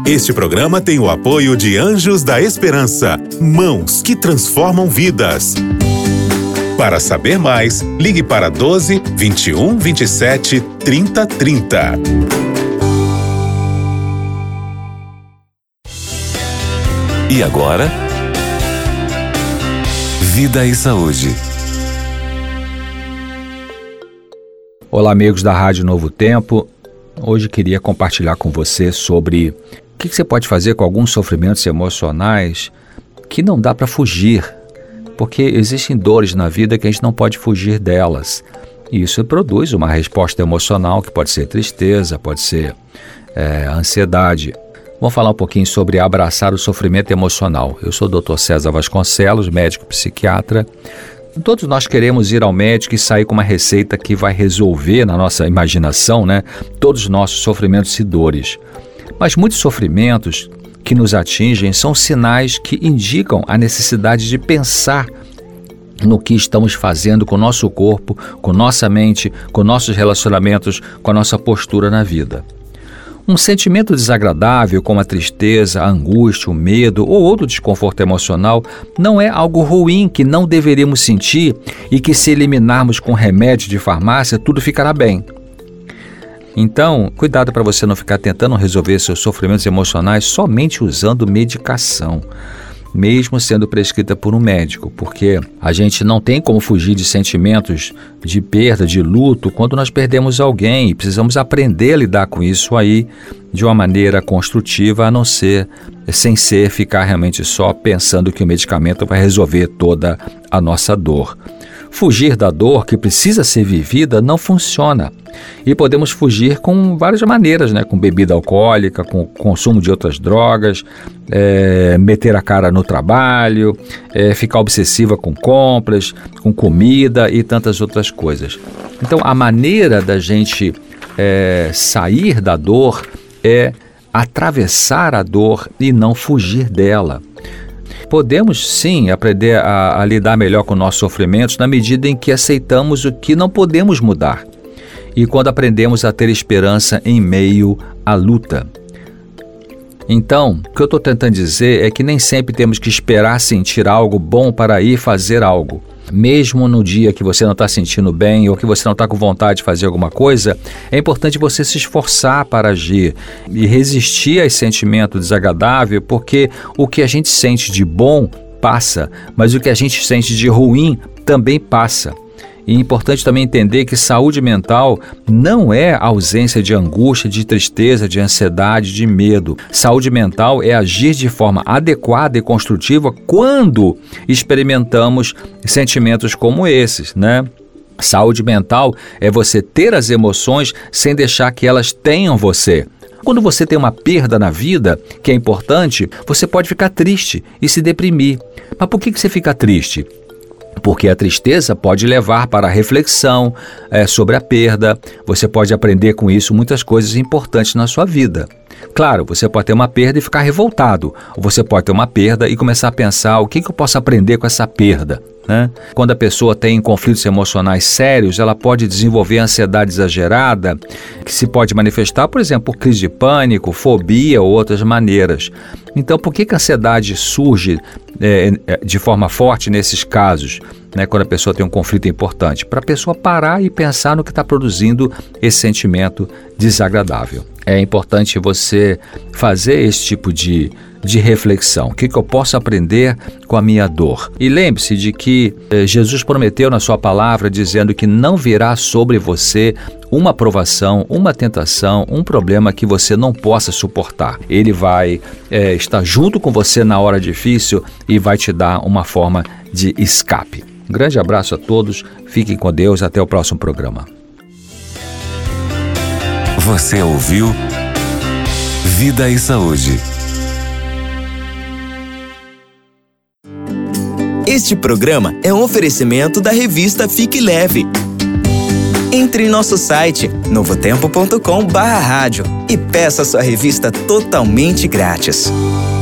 Este programa tem o apoio de Anjos da Esperança, mãos que transformam vidas. Para saber mais, ligue para 12 21 27 30 30. E agora, Vida e Saúde. Olá, amigos da Rádio Novo Tempo. Hoje queria compartilhar com você sobre o que você pode fazer com alguns sofrimentos emocionais que não dá para fugir, porque existem dores na vida que a gente não pode fugir delas. E isso produz uma resposta emocional que pode ser tristeza, pode ser ansiedade. Vamos falar um pouquinho sobre abraçar o sofrimento emocional. Eu sou o Dr. César Vasconcelos, médico psiquiatra. Todos nós queremos ir ao médico e sair com uma receita que vai resolver, na nossa imaginação, todos os nossos sofrimentos e dores. Mas muitos sofrimentos que nos atingem são sinais que indicam a necessidade de pensar no que estamos fazendo com o nosso corpo, com nossa mente, com nossos relacionamentos, com a nossa postura na vida. Um sentimento desagradável como a tristeza, a angústia, o medo ou outro desconforto emocional não é algo ruim que não deveríamos sentir e que, se eliminarmos com remédio de farmácia, tudo ficará bem. Então, cuidado para você não ficar tentando resolver seus sofrimentos emocionais somente usando medicação, mesmo sendo prescrita por um médico, porque a gente não tem como fugir de sentimentos de perda, de luto, quando nós perdemos alguém, e precisamos aprender a lidar com isso aí de uma maneira construtiva, a não ser, sem ser ficar realmente só pensando que o medicamento vai resolver toda a nossa dor. Fugir da dor que precisa ser vivida não funciona. E podemos fugir com várias maneiras, com bebida alcoólica, com consumo de outras drogas, meter a cara no trabalho, ficar obsessiva com compras, com comida e tantas outras coisas. Então, a maneira da gente sair da dor é atravessar a dor e não fugir dela. Podemos sim aprender a lidar melhor com nossos sofrimentos na medida em que aceitamos o que não podemos mudar e quando aprendemos a ter esperança em meio à luta. Então, o que eu estou tentando dizer é que nem sempre temos que esperar sentir algo bom para ir fazer algo. Mesmo no dia que você não está sentindo bem ou que você não está com vontade de fazer alguma coisa, é importante você se esforçar para agir e resistir a esse sentimento desagradável, porque o que a gente sente de bom passa, mas o que a gente sente de ruim também passa. E é importante também entender que saúde mental não é ausência de angústia, de tristeza, de ansiedade, de medo. Saúde mental é agir de forma adequada e construtiva quando experimentamos sentimentos como esses, Saúde mental é você ter as emoções sem deixar que elas tenham você. Quando você tem uma perda na vida, que é importante, você pode ficar triste e se deprimir. Mas por que você fica triste? Porque a tristeza pode levar para a reflexão sobre a perda. Você pode aprender com isso muitas coisas importantes na sua vida. Claro, você pode ter uma perda e ficar revoltado. Ou você pode ter uma perda e começar a pensar o que eu posso aprender com essa perda. Quando a pessoa tem conflitos emocionais sérios, ela pode desenvolver ansiedade exagerada, que se pode manifestar, por exemplo, por crise de pânico, fobia ou outras maneiras. Então, por que a ansiedade surge de forma forte nesses casos, quando a pessoa tem um conflito importante? Para a pessoa parar e pensar no que está produzindo esse sentimento desagradável. É importante você fazer esse tipo de reflexão. O que eu posso aprender com a minha dor? E lembre-se de que Jesus prometeu na sua palavra, dizendo que não virá sobre você uma provação, uma tentação, um problema que você não possa suportar. Ele vai estar junto com você na hora difícil e vai te dar uma forma de escape. Um grande abraço a todos, fiquem com Deus, até o próximo programa. Você ouviu Vida e Saúde. Este programa é um oferecimento da revista Fique Leve. Entre em nosso site novotempo.com/rádio e peça sua revista totalmente grátis.